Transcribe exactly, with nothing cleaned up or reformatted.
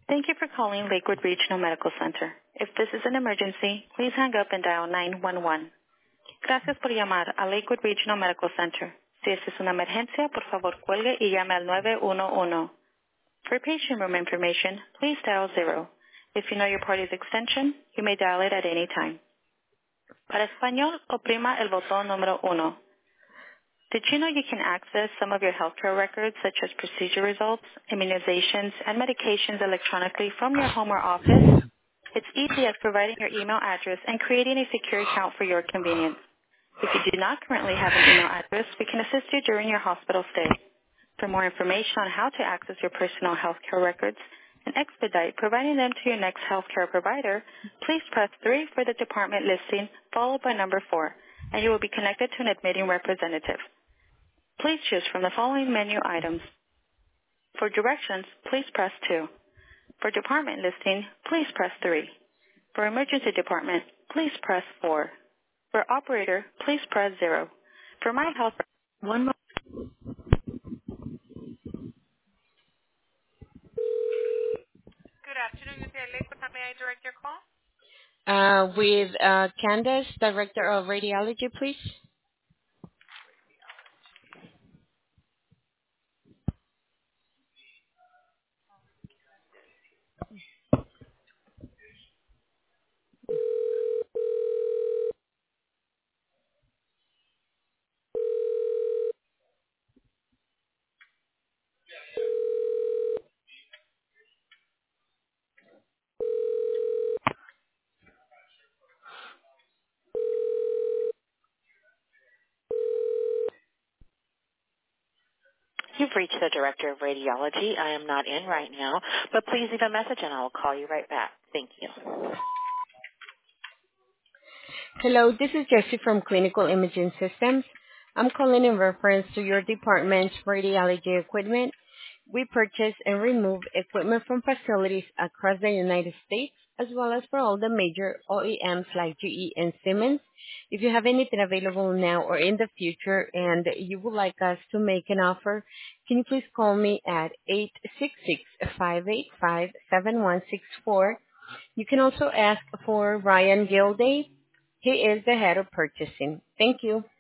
Thank you for calling Lakewood Regional Medical Center. If this is an emergency, please hang up and dial nine one one. Gracias por llamar a Lakewood Regional Medical Center. Si esta es una emergencia, por favor cuelgue y llame al nueve uno uno. For patient room information, please dial zero. If you know your party's extension, you may dial it at any time. Para español, oprima el botón número uno. Did you know you can access some of your healthcare records, such as procedure results, immunizations, and medications electronically from your home or office? It's easy as providing your email address and creating a secure account for your convenience. If you do not currently have an email address, we can assist you during your hospital stay. For more information on how to access your personal healthcare records and expedite providing them to your next healthcare provider, please press three for the department listing followed by number four, and you will be connected to an admitting representative. Please choose from the following menu items. For directions, please press two. For department listing, please press three. For emergency department, please press four. For operator, please press zero. For my health, one more. Good afternoon, Mister Lakewood. How may I direct your call? Uh, with uh, Candace, Director of Radiology, please. You've reached the Director of Radiology. I am not in right now, but please leave a message and I will call you right back. Thank you. Hello, this is Jessie from Clinical Imaging Systems. I'm calling in reference to your department's radiology equipment. We purchase and remove equipment from facilities across the United States, as well as for all the major O E Ms like G E and Siemens. If you have anything available now or in the future and you would like us to make an offer, can you please call me at eight six six, five eight five, seven one six four. You can also ask for Ryan Gilday. He is the head of purchasing. Thank you.